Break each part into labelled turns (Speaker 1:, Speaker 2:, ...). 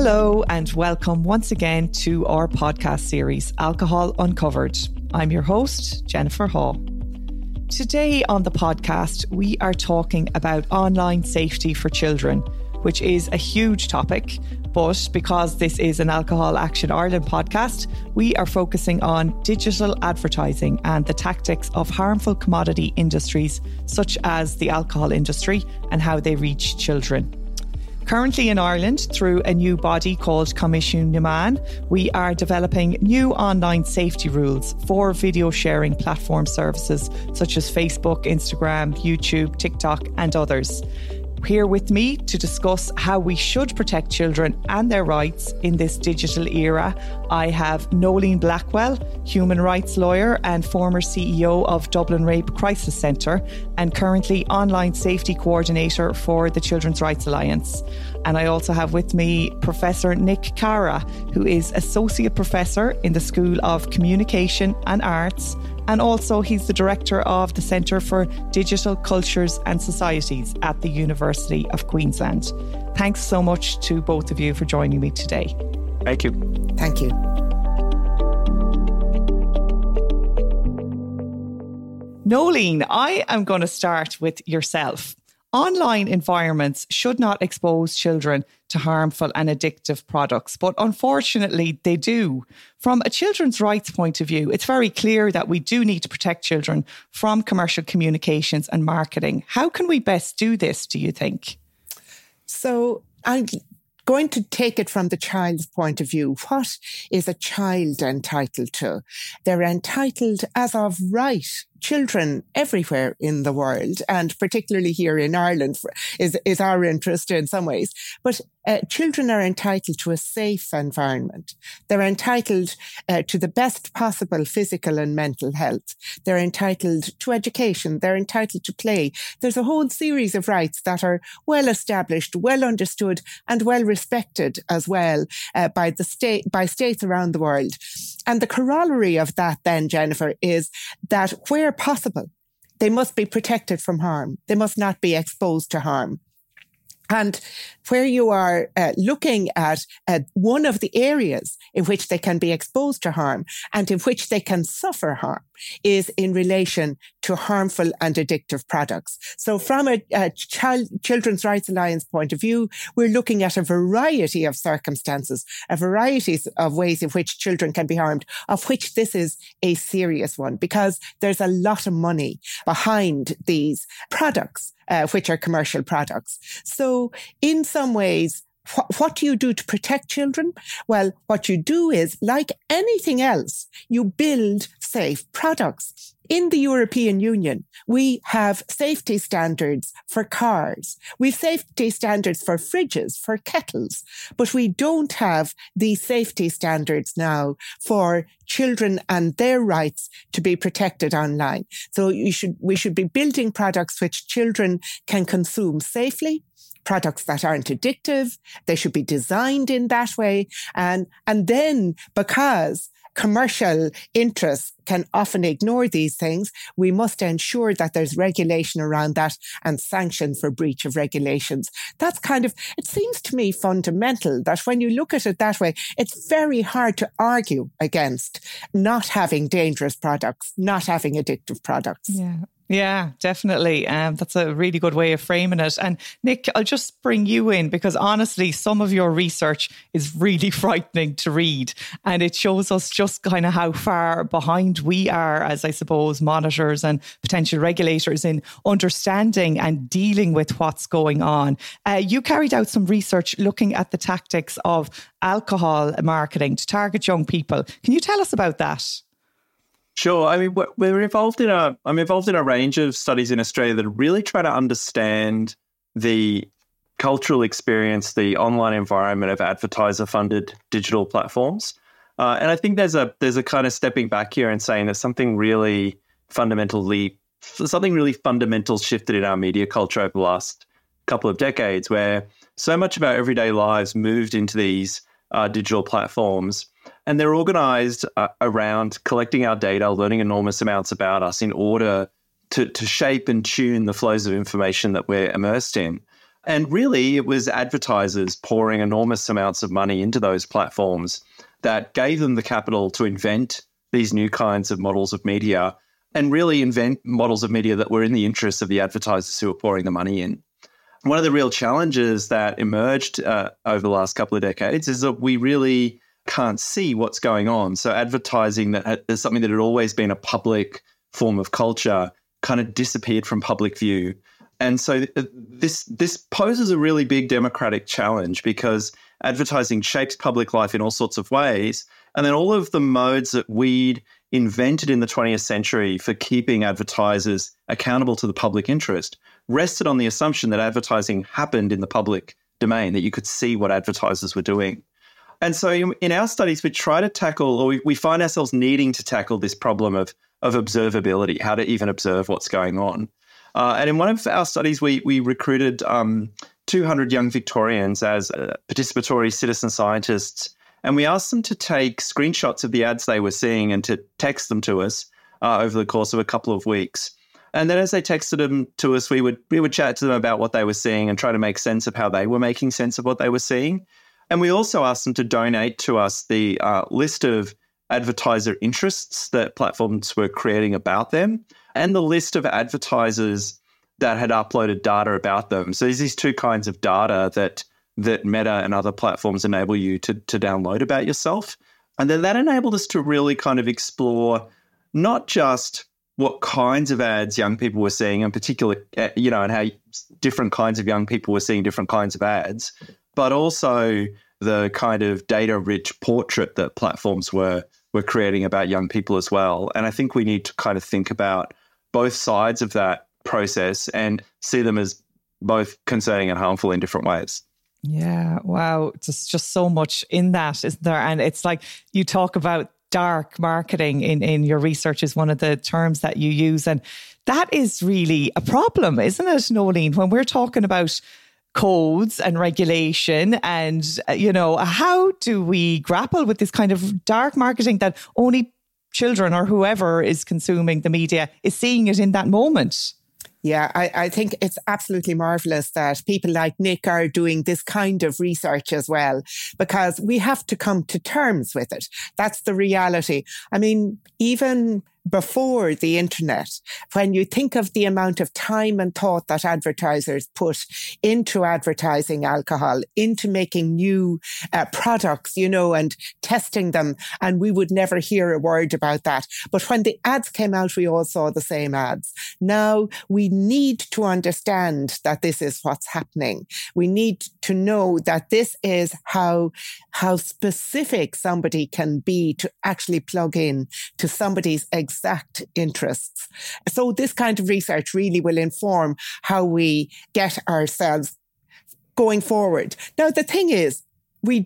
Speaker 1: Hello and welcome once again to our podcast series, Alcohol Uncovered. I'm your host, Jennifer Hall. Today on the podcast, we are talking about online safety for children, which is a huge topic. But because this is an Alcohol Action Ireland podcast, we are focusing on digital advertising and the tactics of harmful commodity industries such as the alcohol industry and how they reach children. Currently in Ireland, through a new body called Comisiún na Meán, we are developing new online safety rules for video sharing platform services such as Facebook, Instagram, YouTube, TikTok and others. Here with me to discuss how we should protect children and their rights in this digital era, I have Noeleen Blackwell, human rights lawyer and former CEO of Dublin Rape Crisis Centre and currently online safety coordinator for the Children's Rights Alliance. And I also have with me Professor Nick Cara, who is Associate Professor in the School of Communication and Arts, and also he's the Director of the Centre for Digital Cultures and Societies at the University of Queensland. Thanks so much to both of you for joining me today.
Speaker 2: Thank you.
Speaker 3: Thank you.
Speaker 1: Noeleen, I am going to start with yourself. Online environments should not expose children to harmful and addictive products, but unfortunately they do. From a children's rights point of view, it's very clear that we do need to protect children from commercial communications and marketing. How can we best do this, do you think?
Speaker 3: So I'm going to take it from the child's point of view. What is a child entitled to? They're entitled as of right. Children everywhere in the world, and particularly here in Ireland, is our interest in some ways. But children are entitled to a safe environment. They're entitled to the best possible physical and mental health. They're entitled to education. They're entitled to play. There's a whole series of rights that are well established, well understood, and well respected as well by states around the world. And the corollary of that then, Jennifer, is that where possible, they must be protected from harm. They must not be exposed to harm. And where you are looking at one of the areas in which they can be exposed to harm and in which they can suffer harm is in relation to harmful and addictive products. So from a Children's Rights Alliance point of view, we're looking at a variety of circumstances, a variety of ways in which children can be harmed, of which this is a serious one, because there's a lot of money behind these products, which are commercial products. So in some ways, what do you do to protect children? Well, what you do is, like anything else, you build safe products. In the European Union, we have safety standards for cars. We have safety standards for fridges, for kettles, but we don't have the safety standards now for children and their rights to be protected online. So we should be building products which children can consume safely, products that aren't addictive. They should be designed in that way. And then, because commercial interests can often ignore these things, we must ensure that there's regulation around that and sanction for breach of regulations. That's it seems to me fundamental that when you look at it that way, it's very hard to argue against not having dangerous products, not having addictive products.
Speaker 1: Yeah, definitely. That's a really good way of framing it. And Nick, I'll just bring you in because honestly, some of your research is really frightening to read. And it shows us just kind of how far behind we are as, I suppose, monitors and potential regulators in understanding and dealing with what's going on. You carried out some research looking at the tactics of alcohol marketing to target young people. Can you tell us about that?
Speaker 2: Sure. I mean, I'm involved in a range of studies in Australia that really try to understand the cultural experience, the online environment of advertiser-funded digital platforms. And I think there's a kind of stepping back here and saying that something really fundamental shifted in our media culture over the last couple of decades, where so much of our everyday lives moved into these digital platforms. And they're organized around collecting our data, learning enormous amounts about us in order to shape and tune the flows of information that we're immersed in. And really, it was advertisers pouring enormous amounts of money into those platforms that gave them the capital to invent these new kinds of models of media and really invent models of media that were in the interests of the advertisers who were pouring the money in. One of the real challenges that emerged over the last couple of decades is that we really can't see what's going on. So advertising that is something that had always been a public form of culture kind of disappeared from public view. And so this poses a really big democratic challenge because advertising shapes public life in all sorts of ways. And then all of the modes that we'd invented in the 20th century for keeping advertisers accountable to the public interest rested on the assumption that advertising happened in the public domain, that you could see what advertisers were doing. And so in our studies, we try to tackle, or we find ourselves needing to tackle this problem of observability, how to even observe what's going on. And in one of our studies, we recruited 200 young Victorians as participatory citizen scientists, and we asked them to take screenshots of the ads they were seeing and to text them to us over the course of a couple of weeks. And then as they texted them to us, we would chat to them about what they were seeing and try to make sense of how they were making sense of what they were seeing. And we also asked them to donate to us the list of advertiser interests that platforms were creating about them and the list of advertisers that had uploaded data about them. So there's these two kinds of data that Meta and other platforms enable you to download about yourself. And then that enabled us to really kind of explore not just what kinds of ads young people were seeing, in particular, and how different kinds of young people were seeing different kinds of ads, but also the kind of data-rich portrait that platforms were creating about young people as well. And I think we need to kind of think about both sides of that process and see them as both concerning and harmful in different ways.
Speaker 1: Yeah, wow. There's just so much in that, isn't there? And it's like you talk about dark marketing in your research is one of the terms that you use. And that is really a problem, isn't it, Nolene? When we're talking about codes and regulation and, how do we grapple with this kind of dark marketing that only children or whoever is consuming the media is seeing it in that moment?
Speaker 3: Yeah, I think it's absolutely marvellous that people like Nick are doing this kind of research as well, because we have to come to terms with it. That's the reality. I mean, even before the internet, when you think of the amount of time and thought that advertisers put into advertising alcohol, into making new products, and testing them, and we would never hear a word about that. But when the ads came out, we all saw the same ads. Now we need to understand that this is what's happening. We need to know that this is how specific somebody can be to actually plug in to somebody's exact interests. So this kind of research really will inform how we get ourselves going forward. Now, the thing is, we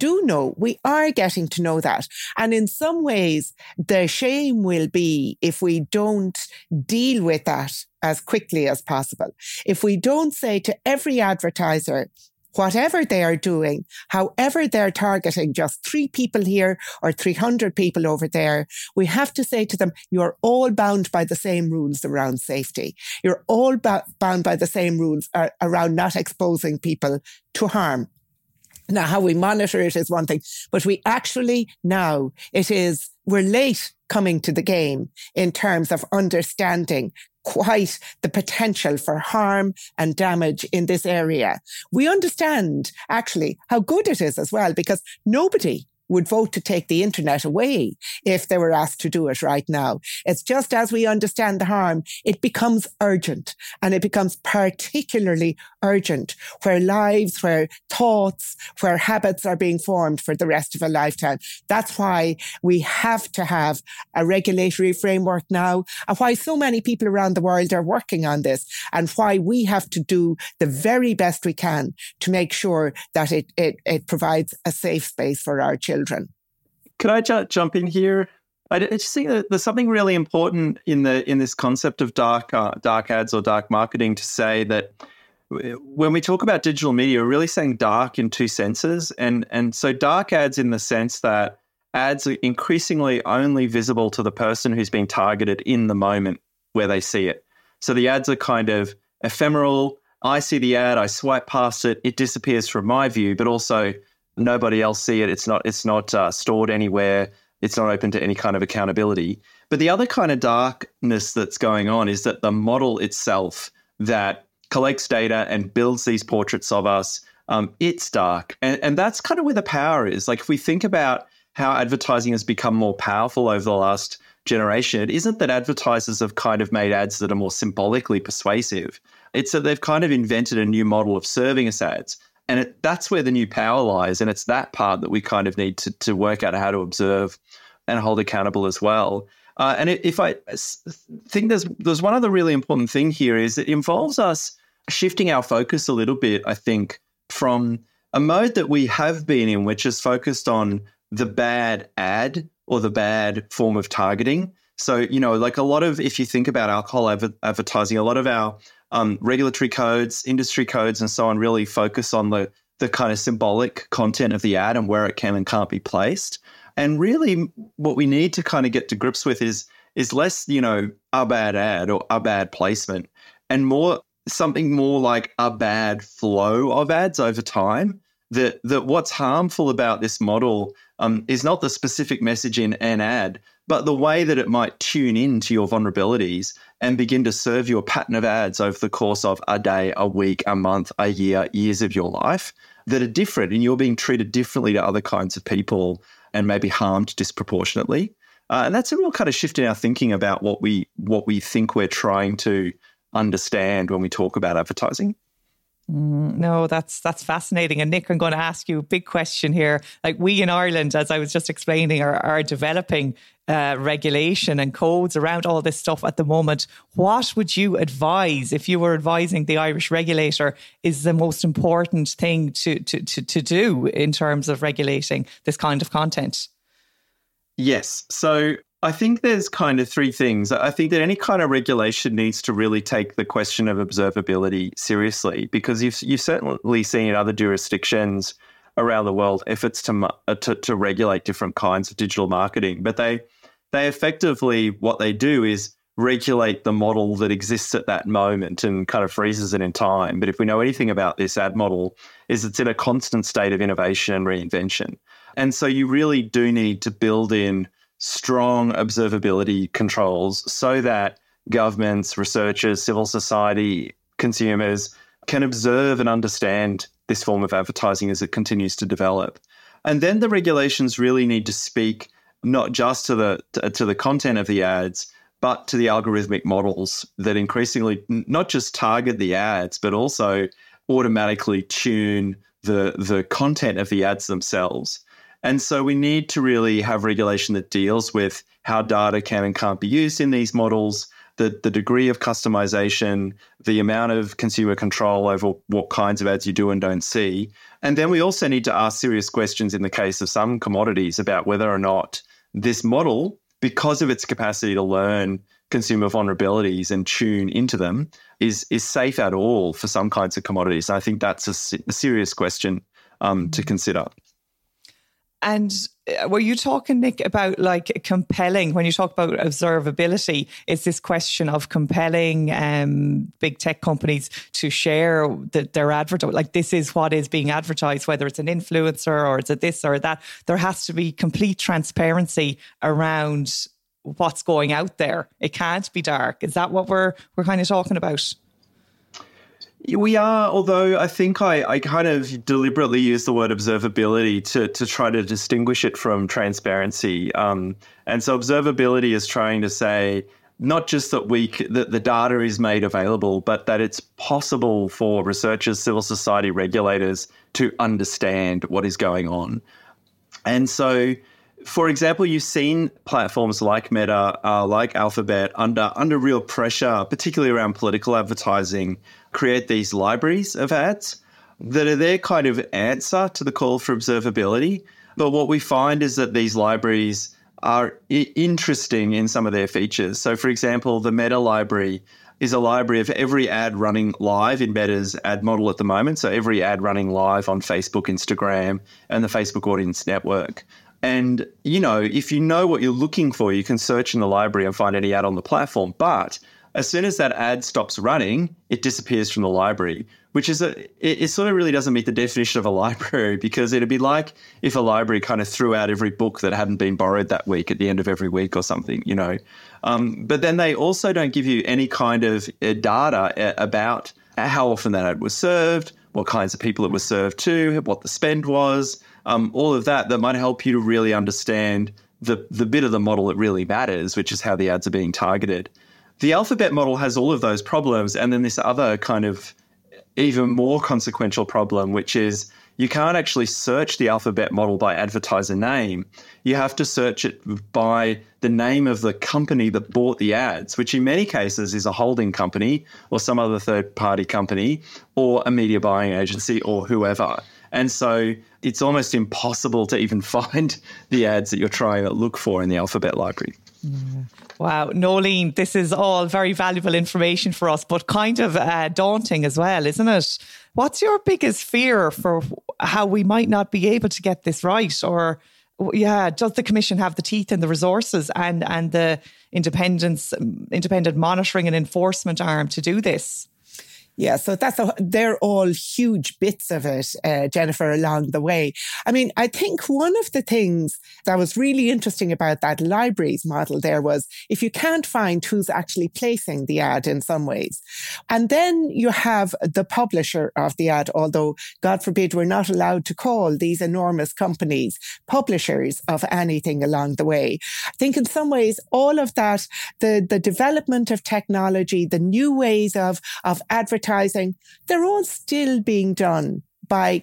Speaker 3: are getting to know that. And in some ways, the shame will be if we don't deal with that as quickly as possible. If we don't say to every advertiser, whatever they are doing, however they're targeting just 3 people here or 300 people over there, we have to say to them, you're all bound by the same rules around safety. You're all bound by the same rules around not exposing people to harm. Now, how we monitor it is one thing, but we actually now we're late coming to the game in terms of understanding quite the potential for harm and damage in this area. We understand actually how good it is as well, because nobody would vote to take the internet away if they were asked to do it right now. It's just as we understand the harm, it becomes urgent, and it becomes particularly urgent where lives, where thoughts, where habits are being formed for the rest of a lifetime. That's why we have to have a regulatory framework now, and why so many people around the world are working on this, and why we have to do the very best we can to make sure that it provides a safe space for our children.
Speaker 2: Could I jump in here? I just think that there's something really important in this concept of dark ads or dark marketing to say that when we talk about digital media, we're really saying dark in two senses. And so dark ads in the sense that ads are increasingly only visible to the person who's being targeted in the moment where they see it. So the ads are kind of ephemeral. I see the ad, I swipe past it, it disappears from my view, but also nobody else see it. It's not stored anywhere. It's not open to any kind of accountability. But the other kind of darkness that's going on is that the model itself that collects data and builds these portraits of us, it's dark. And that's kind of where the power is. Like, if we think about how advertising has become more powerful over the last generation, it isn't that advertisers have kind of made ads that are more symbolically persuasive. It's that they've kind of invented a new model of serving us ads. And that's where the new power lies. And it's that part that we kind of need to work out how to observe and hold accountable as well. And if I think there's one other really important thing here is it involves us shifting our focus a little bit, I think, from a mode that we have been in, which is focused on the bad ad or the bad form of targeting. So, like a lot of, if you think about alcohol advertising, a lot of our regulatory codes, industry codes and so on really focus on the kind of symbolic content of the ad and where it can and can't be placed. And really what we need to kind of get to grips with is less, a bad ad or a bad placement, and more something more like a bad flow of ads over time. That what's harmful about this model is not the specific message in an ad, but the way that it might tune into your vulnerabilities and begin to serve you a pattern of ads over the course of a day, a week, a month, a year, years of your life that are different, and you're being treated differently to other kinds of people and maybe harmed disproportionately. And that's a real kind of shift in our thinking about what we think we're trying to understand when we talk about advertising.
Speaker 1: No, that's fascinating. And Nick, I'm going to ask you a big question here. Like, we in Ireland, as I was just explaining, are developing regulation and codes around all this stuff at the moment. What would you advise, if you were advising the Irish regulator, is the most important thing to do in terms of regulating this kind of content? Yes.
Speaker 2: So I think there's kind of three things. I think that any kind of regulation needs to really take the question of observability seriously, because you've certainly seen in other jurisdictions around the world efforts to regulate different kinds of digital marketing. But they effectively, what they do is regulate the model that exists at that moment and kind of freezes it in time. But if we know anything about this ad model, is it's in a constant state of innovation and reinvention. And so you really do need to build in strong observability controls so that governments, researchers, civil society, consumers can observe and understand this form of advertising as it continues to develop. And then the regulations really need to speak not just to the content of the ads, but to the algorithmic models that increasingly not just target the ads, but also automatically tune the content of the ads themselves. And so we need to really have regulation that deals with how data can and can't be used in these models, the degree of customization, the amount of consumer control over what kinds of ads you do and don't see. And then we also need to ask serious questions in the case of some commodities about whether or not this model, because of its capacity to learn consumer vulnerabilities and tune into them, is safe at all for some kinds of commodities. And I think that's a serious question to consider.
Speaker 1: And were you talking, Nick, about like compelling, when you talk about observability, is this question of compelling big tech companies to share their advertising? Like, this is what is being advertised, whether it's an influencer or it's a this or that. There has to be complete transparency around what's going out there. It can't be dark. Is that what we're kind of talking about?
Speaker 2: We are, although I think I kind of deliberately use the word observability to try to distinguish it from transparency. And so observability is trying to say not just that that the data is made available, but that it's possible for researchers, civil society, regulators to understand what is going on. And so, for example, you've seen platforms like Meta, like Alphabet, under real pressure, particularly around political advertising, create these libraries of ads that are their kind of answer to the call for observability. But what we find is that these libraries are interesting in some of their features. So, for example, the Meta library is a library of every ad running live in Meta's ad model at the moment. So every ad running live on Facebook, Instagram, and the Facebook Audience Network. And, if you know what you're looking for, you can search in the library and find any ad on the platform. But as soon as that ad stops running, it disappears from the library, which is it sort of really doesn't meet the definition of a library, because it'd be like if a library kind of threw out every book that hadn't been borrowed that week at the end of every week or something, you know. But then they also don't give you any kind of data about how often that ad was served, what kinds of people it was served to, what the spend was, all of that might help you to really understand the bit of the model that really matters, which is how the ads are being targeted. The Alphabet model has all of those problems, and then this other kind of even more consequential problem, which is you can't actually search the Alphabet model by advertiser name. You have to search it by the name of the company that bought the ads, which in many cases is a holding company or some other third-party company or a media buying agency or whoever. And so it's almost impossible to even find the ads that you're trying to look for in the Alphabet library.
Speaker 1: Wow, Nolene, this is all very valuable information for us, but kind of daunting as well, isn't it? What's your biggest fear for how we might not be able to get this right? Or, does the Commission have the teeth and the resources and the independent monitoring and enforcement arm to do this?
Speaker 3: Yeah, so they're all huge bits of it, Jennifer, along the way. I mean, I think one of the things that was really interesting about that libraries model there was if you can't find who's actually placing the ad in some ways. And then you have the publisher of the ad, although, God forbid, we're not allowed to call these enormous companies publishers of anything along the way. I think in some ways, all of that, the development of technology, the new ways of advertising, they're all still being done by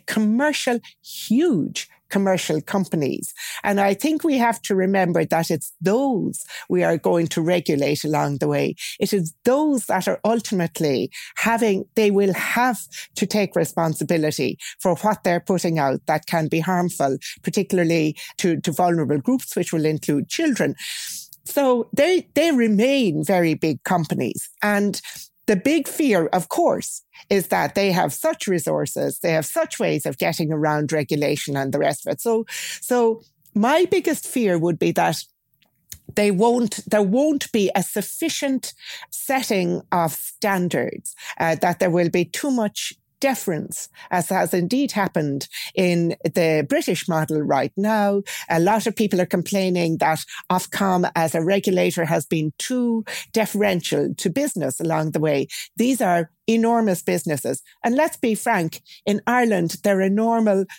Speaker 3: huge commercial companies. And I think we have to remember that it's those we are going to regulate along the way. It is those that are ultimately they will have to take responsibility for what they're putting out that can be harmful, particularly to vulnerable groups, which will include children. So they remain very big companies. And the big fear, of course, is that they have such resources, they have such ways of getting around regulation and the rest of it. So my biggest fear would be that there won't be a sufficient setting of standards, that there will be too much deference, as has indeed happened in the British model right now. A lot of people are complaining that Ofcom as a regulator has been too deferential to business along the way. These are enormous businesses. And let's be frank, in Ireland, they're enormous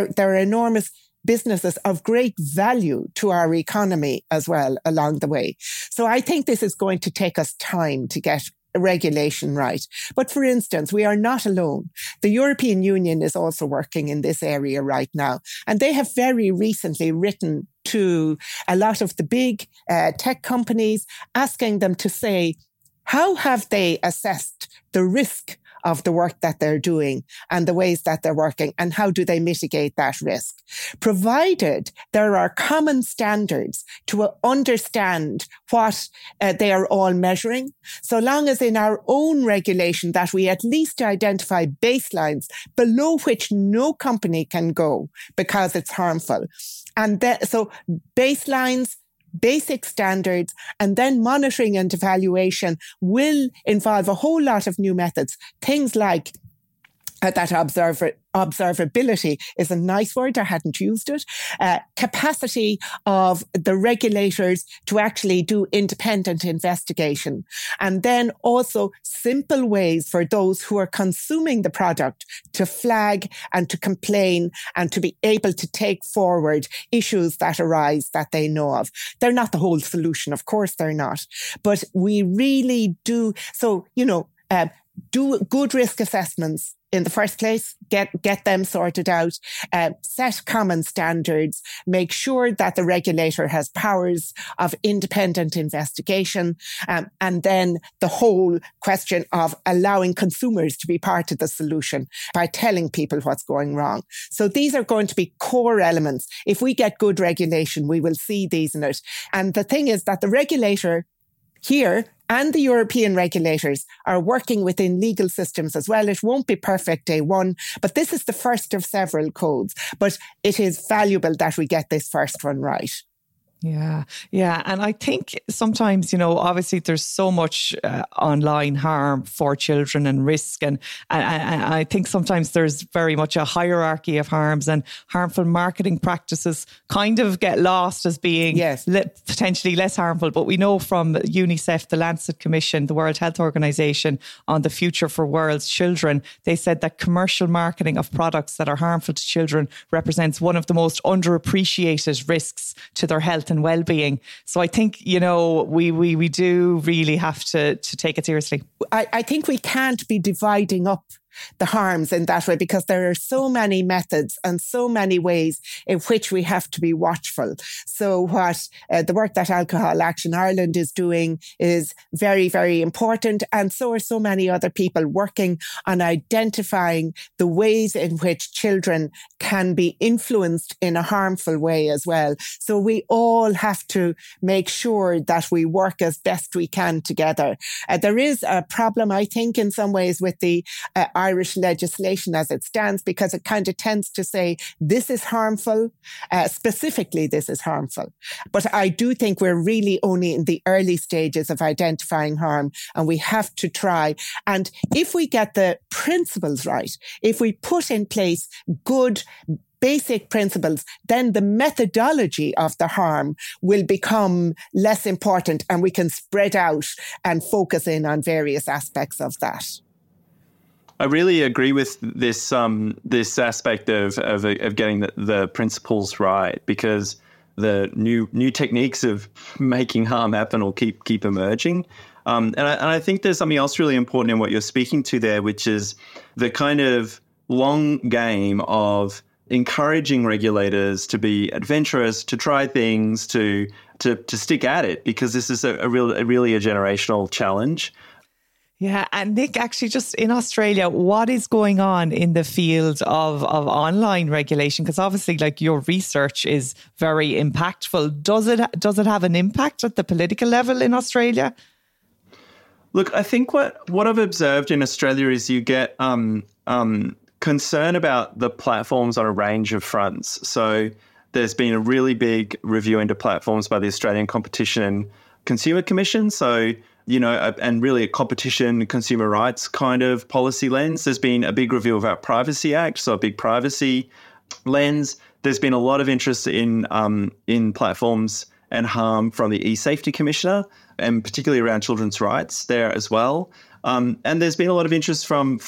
Speaker 3: businesses of great value to our economy as well along the way. So I think this is going to take us time to get regulation right. But for instance, we are not alone. The European Union is also working in this area right now. And they have very recently written to a lot of the big tech companies, asking them to say, how have they assessed the risk of the work that they're doing and the ways that they're working, and how do they mitigate that risk? Provided there are common standards to understand what they are all measuring, so long as in our own regulation that we at least identify baselines below which no company can go because it's harmful. And so baselines, basic standards, and then monitoring and evaluation will involve a whole lot of new methods. Things like that observability is a nice word. I hadn't used it. Capacity of the regulators to actually do independent investigation. And then also simple ways for those who are consuming the product to flag and to complain and to be able to take forward issues that arise that they know of. They're not the whole solution. Of course they're not. But we really do. So, do good risk assessments in the first place, get them sorted out, set common standards, make sure that the regulator has powers of independent investigation, and then the whole question of allowing consumers to be part of the solution by telling people what's going wrong. So these are going to be core elements. If we get good regulation, we will see these in it. And the thing is that the regulator here and the European regulators are working within legal systems as well. It won't be perfect day one, but this is the first of several codes. But it is valuable that we get this first one right.
Speaker 1: Yeah. And I think sometimes, obviously there's so much online harm for children and risk. And I think sometimes there's very much a hierarchy of harms, and harmful marketing practices kind of get lost as being potentially less harmful. But we know from UNICEF, the Lancet Commission, the World Health Organization, on the future for world's children, they said that commercial marketing of products that are harmful to children represents one of the most underappreciated risks to their health and well-being. So I think, we do really have to take it seriously.
Speaker 3: I think we can't be dividing up the harms in that way, because there are so many methods and so many ways in which we have to be watchful. So what the work that Alcohol Action Ireland is doing is very, very important. And so are so many other people working on identifying the ways in which children can be influenced in a harmful way as well. So we all have to make sure that we work as best we can together. There is a problem, I think, in some ways with the Irish legislation as it stands, because it kind of tends to say this is harmful, specifically this is harmful. But I do think we're really only in the early stages of identifying harm, and we have to try. And if we get the principles right, if we put in place good basic principles, then the methodology of the harm will become less important, and we can spread out and focus in on various aspects of that.
Speaker 2: I really agree with this this aspect of getting the principles right, because the new techniques of making harm happen will keep emerging. And I think there's something else really important in what you're speaking to there, which is the kind of long game of encouraging regulators to be adventurous, to try things, to stick at it, because this is really a generational challenge.
Speaker 1: Yeah. And Nick, actually, just in Australia, what is going on in the field of online regulation? Because obviously, like, your research is very impactful. Does it have an impact at the political level in Australia?
Speaker 2: Look, I think what I've observed in Australia is you get concern about the platforms on a range of fronts. So there's been a really big review into platforms by the Australian Competition and Consumer Commission. So, and really a competition, consumer rights kind of policy lens. There's been a big review of our Privacy Act, so a big privacy lens. There's been a lot of interest in platforms and harm from the eSafety Commissioner, and particularly around children's rights there as well. And there's been a lot of interest from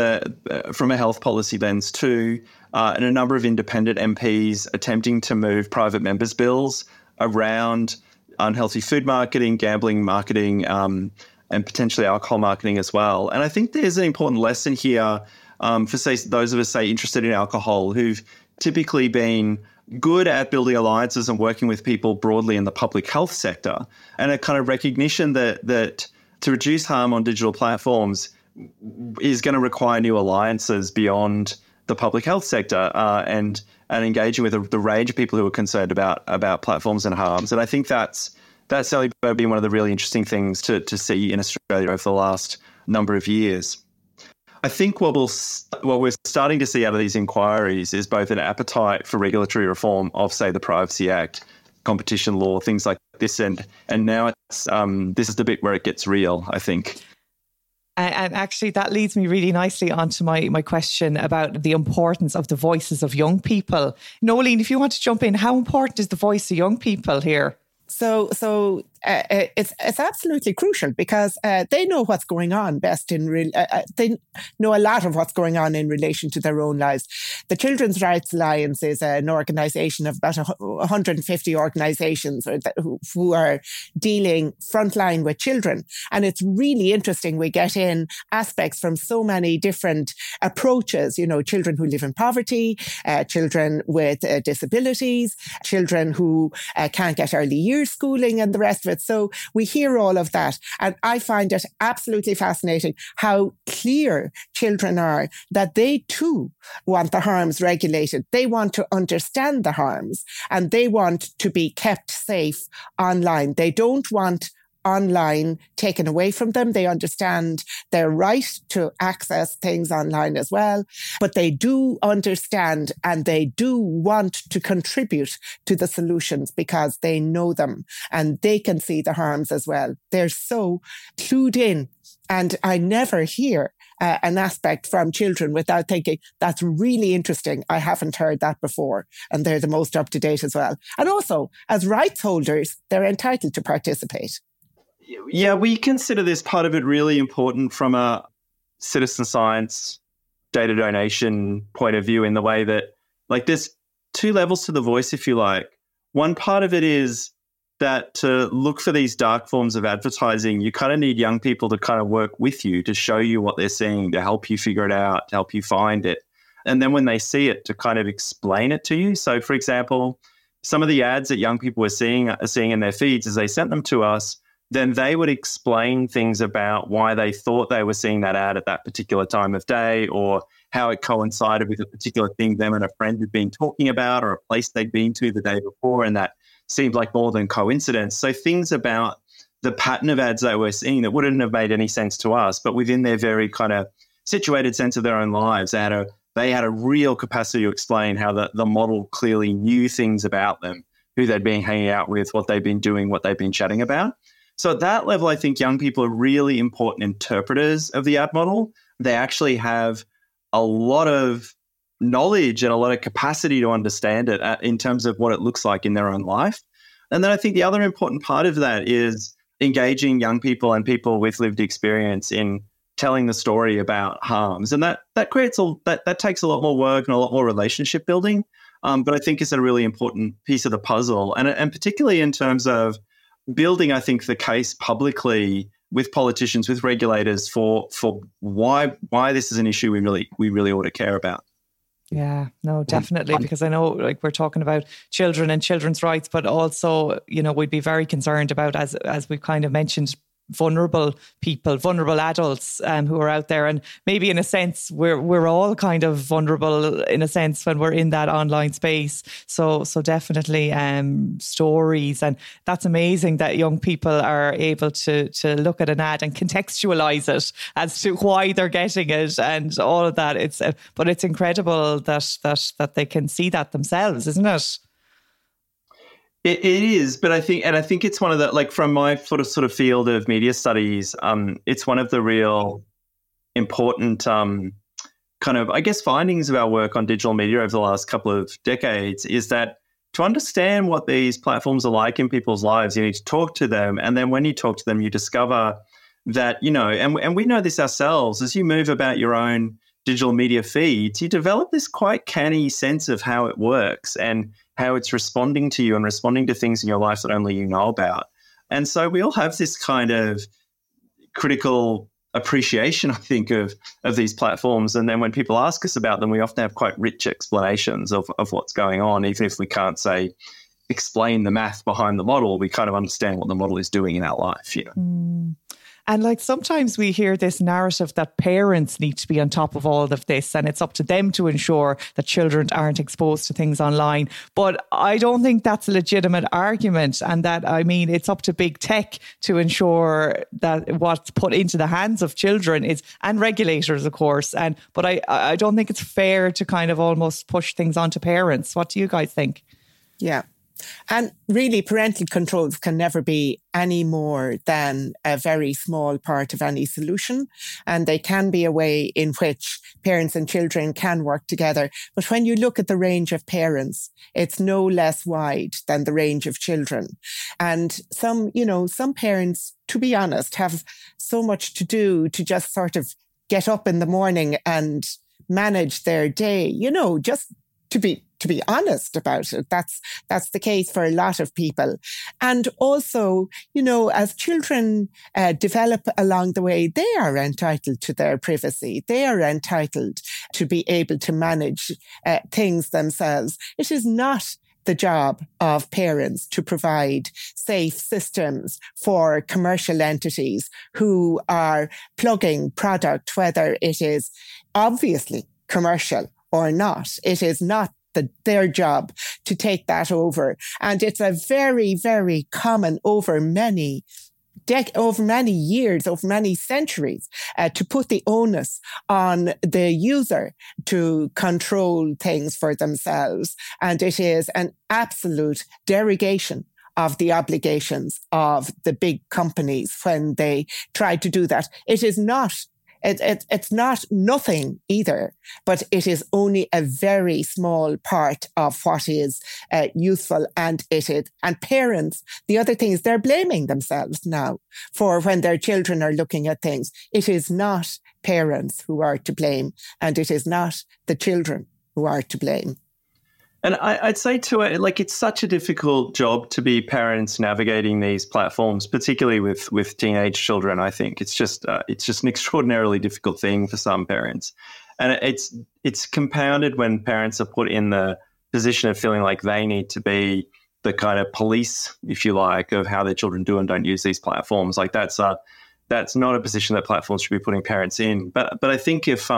Speaker 2: a health policy lens too, and a number of independent MPs attempting to move private members' bills around unhealthy food marketing, gambling marketing, and potentially alcohol marketing as well. And I think there's an important lesson here for, say, those of us, say, interested in alcohol, who've typically been good at building alliances and working with people broadly in the public health sector, and a kind of recognition that to reduce harm on digital platforms is going to require new alliances beyond the public health sector, and engaging with the range of people who are concerned about platforms and harms. And I think that's certainly been one of the really interesting things to see in Australia over the last number of years. I think what we're starting to see out of these inquiries is both an appetite for regulatory reform of, say, the Privacy Act, competition law, things like this, and now it's this is the bit where it gets real, I think.
Speaker 1: And actually, that leads me really nicely onto my question about the importance of the voices of young people. Nolene, if you want to jump in, how important is the voice of young people here?
Speaker 3: So it's absolutely crucial, because they know what's going on best they know a lot of what's going on in relation to their own lives. The Children's Rights Alliance is an organisation of about 150 organisations who are dealing frontline with children. And it's really interesting. We get in aspects from so many different approaches, children who live in poverty, children with disabilities, children who can't get early years schooling, and the rest of it. So we hear all of that. And I find it absolutely fascinating how clear children are that they too want the harms regulated. They want to understand the harms, and they want to be kept safe online. They don't want online taken away from them. They understand their right to access things online as well. But they do understand and they do want to contribute to the solutions because they know them and they can see the harms as well. They're so clued in. And I never hear an aspect from children without thinking, that's really interesting. I haven't heard that before. And they're the most up to date as well. And also, as rights holders, they're entitled to participate.
Speaker 2: Yeah, we consider this part of it really important from a citizen science data donation point of view, in the way that, like, there's two levels to the voice, if you like. One part of it is that to look for these dark forms of advertising, you kind of need young people to kind of work with you, to show you what they're seeing, to help you figure it out, to help you find it. And then when they see it, to kind of explain it to you. So, for example, some of the ads that young people were seeing in their feeds as they sent them to us, then they would explain things about why they thought they were seeing that ad at that particular time of day, or how it coincided with a particular thing them and a friend had been talking about, or a place they'd been to the day before, and that seemed like more than coincidence. So things about the pattern of ads they were seeing that wouldn't have made any sense to us, but within their very kind of situated sense of their own lives, they had a real capacity to explain how the model clearly knew things about them, who they'd been hanging out with, what they'd been doing, what they'd been chatting about. So at that level, I think young people are really important interpreters of the ad model. They actually have a lot of knowledge and a lot of capacity to understand it in terms of what it looks like in their own life. And then I think the other important part of that is engaging young people and people with lived experience in telling the story about harms. And that creates that takes a lot more work and a lot more relationship building. But I think it's a really important piece of the puzzle. And particularly in terms of building, I think, the case publicly with politicians, with regulators for why this is an issue we really ought to care about.
Speaker 1: Yeah, no, definitely. Because I know, like, we're talking about children and children's rights, but also, you know, we'd be very concerned about, as we've kind of mentioned, vulnerable people, vulnerable adults who are out there. And maybe in a sense, we're all kind of vulnerable in a sense when we're in that online space. So definitely stories. And that's amazing that young people are able to look at an ad and contextualize it as to why they're getting it and all of that. But it's incredible that they can see that themselves, isn't it?
Speaker 2: It is, but I think it's one of the, like, from my sort of field of media studies, it's one of the real important kind of, I guess, findings of our work on digital media over the last couple of decades is that to understand what these platforms are like in people's lives, you need to talk to them. And then when you talk to them, you discover that, you know, and we know this ourselves, as you move about your own digital media feeds, you develop this quite canny sense of how it works and how it's responding to you and responding to things in your life that only you know about. And so we all have this kind of critical appreciation, I think, of these platforms. And then when people ask us about them, we often have quite rich explanations of what's going on. Even if we can't, say, explain the math behind the model, we kind of understand what the model is doing in our life, you know.
Speaker 1: And like sometimes we hear this narrative that parents need to be on top of all of this and it's up to them to ensure that children aren't exposed to things online. But I don't think that's a legitimate argument, and that, I mean, it's up to big tech to ensure that what's put into the hands of children is, and regulators, of course. But I don't think it's fair to kind of almost push things onto parents. What do you guys think?
Speaker 3: Yeah. And really, parental controls can never be any more than a very small part of any solution. And they can be a way in which parents and children can work together. But when you look at the range of parents, it's no less wide than the range of children. And some parents, to be honest, have so much to do to just sort of get up in the morning and manage their day, just to be honest about it. That's the case for a lot of people. And also, as children develop along the way, they are entitled to their privacy. They are entitled to be able to manage things themselves. It is not the job of parents to provide safe systems for commercial entities who are plugging product, whether it is obviously commercial or not. It is not their job to take that over. And it's a very, very common over many over many years, over many centuries, to put the onus on the user to control things for themselves. And it is an absolute derogation of the obligations of the big companies when they try to do that. It is not, it's not nothing either, but it is only a very small part of what is useful. And parents, the other thing is they're blaming themselves now for when their children are looking at things. It is not parents who are to blame, and it is not the children who are to blame.
Speaker 2: And I'd say too, like, it's such a difficult job to be parents navigating these platforms, particularly with teenage children. I think it's just an extraordinarily difficult thing for some parents, and it's compounded when parents are put in the position of feeling like they need to be the kind of police, if you like, of how their children do and don't use these platforms. Like that's not a position that platforms should be putting parents in. But I think if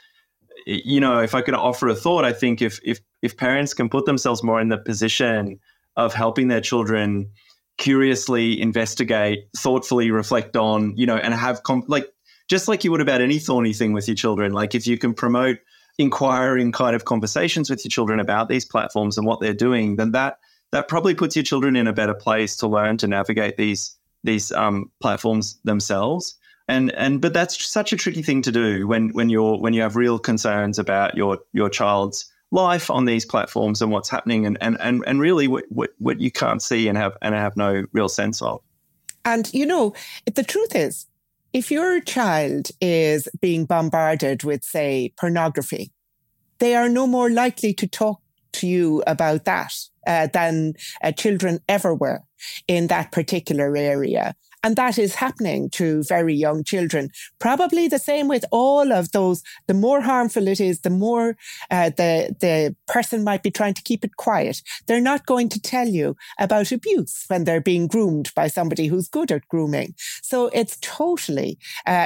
Speaker 2: I could offer a thought, I think if parents can put themselves more in the position of helping their children curiously investigate, thoughtfully reflect on, and have just like you would about any thorny thing with your children, like if you can promote inquiring kind of conversations with your children about these platforms and what they're doing, then that probably puts your children in a better place to learn to navigate these platforms themselves. But that's such a tricky thing to do when you have real concerns about your child's life on these platforms and what's happening and really what you can't see and have no real sense of.
Speaker 3: And the truth is, if your child is being bombarded with, say, pornography, they are no more likely to talk to you about that than children ever were in that particular area. And that is happening to very young children. Probably the same with all of those. The more harmful it is, the more the person might be trying to keep it quiet. They're not going to tell you about abuse when they're being groomed by somebody who's good at grooming. So it's totally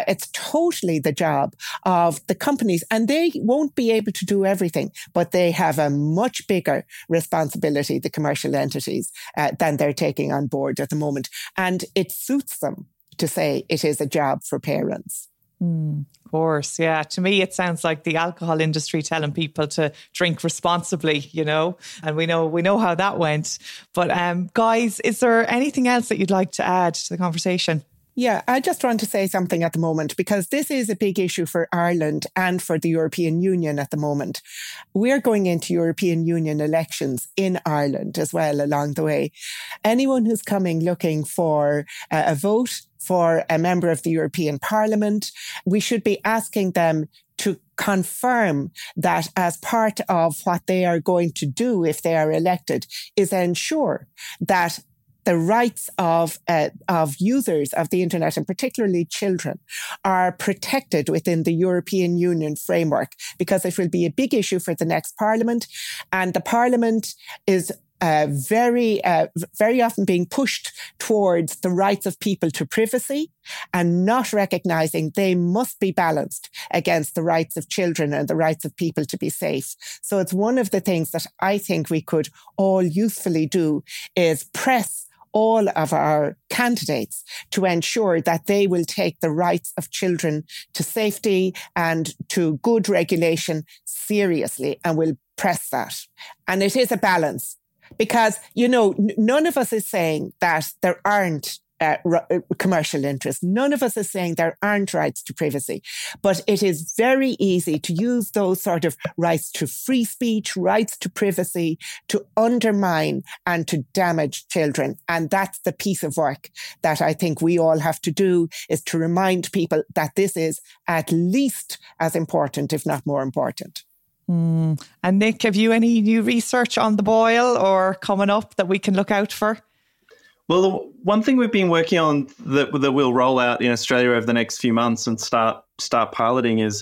Speaker 3: the job of the companies, and they won't be able to do everything, but they have a much bigger responsibility, the commercial entities, than they're taking on board at the moment. And it suits them to say it is a job for parents.
Speaker 1: Of course, yeah. To me, it sounds like the alcohol industry telling people to drink responsibly, and we know how that went. But guys, is there anything else that you'd like to add to the conversation?
Speaker 3: Yeah, I just want to say something at the moment, because this is a big issue for Ireland and for the European Union at the moment. We're going into European Union elections in Ireland as well along the way. Anyone who's coming looking for a vote for a member of the European Parliament, we should be asking them to confirm that as part of what they are going to do if they are elected is ensure that the rights of users of the internet, and particularly children, are protected within the European Union framework, because it will be a big issue for the next Parliament. And the Parliament is very often being pushed towards the rights of people to privacy and not recognizing they must be balanced against the rights of children and the rights of people to be safe. So it's one of the things that I think we could all usefully do is press all of our candidates to ensure that they will take the rights of children to safety and to good regulation seriously, and will press that. And it is a balance, because, none of us is saying that there aren't commercial interests. None of us is saying there aren't rights to privacy, but it is very easy to use those sort of rights to free speech, rights to privacy, to undermine and to damage children. And that's the piece of work that I think we all have to do, is to remind people that this is at least as important, if not more important.
Speaker 1: And Nick, have you any new research on the boil or coming up that we can look out for?
Speaker 2: Well, the one thing we've been working on that we'll roll out in Australia over the next few months and start piloting is,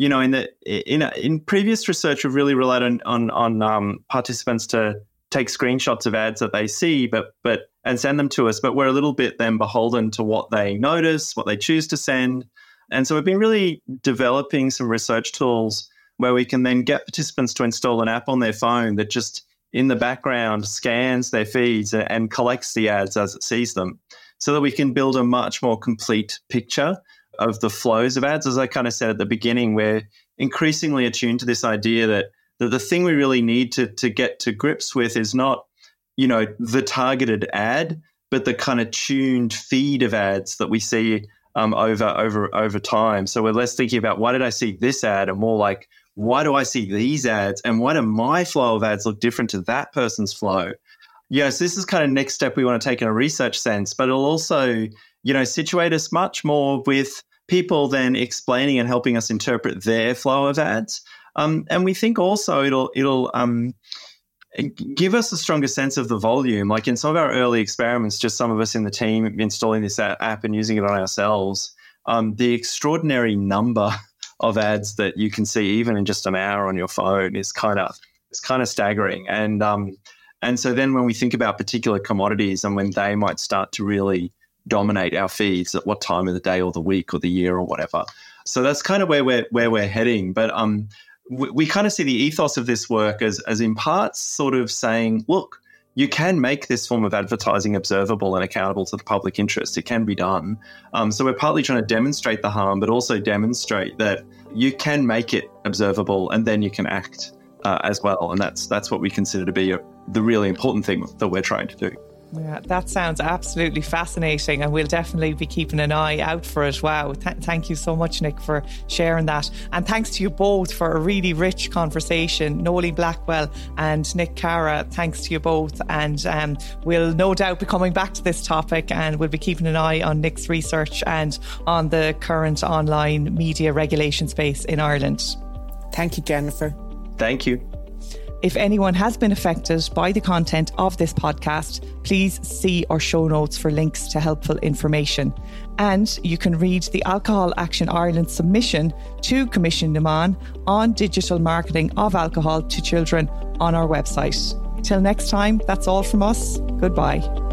Speaker 2: in previous research, we've really relied on participants to take screenshots of ads that they see, and send them to us. But we're a little bit then beholden to what they notice, what they choose to send, and so we've been really developing some research tools where we can then get participants to install an app on their phone that just in the background scans their feeds and collects the ads as it sees them. so that we can build a much more complete picture of the flows of ads. As I kind of said at the beginning, we're increasingly attuned to this idea that the thing we really need to get to grips with is not, the targeted ad, but the kind of tuned feed of ads that we see over time. So we're less thinking about why did I see this ad and more like, why do I see these ads and why do my flow of ads look different to that person's flow? Yes, this is kind of next step we want to take in a research sense, but it'll also, situate us much more with people then explaining and helping us interpret their flow of ads. And we think also it'll give us a stronger sense of the volume. Like in some of our early experiments, just some of us in the team installing this app and using it on ourselves, the extraordinary number of ads that you can see even in just an hour on your phone is kind of staggering. And so then when we think about particular commodities and when they might start to really dominate our feeds at what time of the day or the week or the year or whatever. So that's kind of where we're heading. But we kind of see the ethos of this work as in parts sort of saying, look, you can make this form of advertising observable and accountable to the public interest. It can be done. So we're partly trying to demonstrate the harm, but also demonstrate that you can make it observable and then you can act as well. And that's what we consider to be the really important thing that we're trying to do.
Speaker 1: Yeah, that sounds absolutely fascinating, and we'll definitely be keeping an eye out for it. Wow. Thank you so much, Nick, for sharing that. And thanks to you both for a really rich conversation. Noeline Blackwell and Nick Carra, thanks to you both. And we'll no doubt be coming back to this topic, and we'll be keeping an eye on Nick's research and on the current online media regulation space in Ireland.
Speaker 3: Thank you, Jennifer.
Speaker 2: Thank you.
Speaker 1: If anyone has been affected by the content of this podcast, please see our show notes for links to helpful information. And you can read the Alcohol Action Ireland submission to Commission Naman on digital marketing of alcohol to children on our website. Till next time, that's all from us. Goodbye.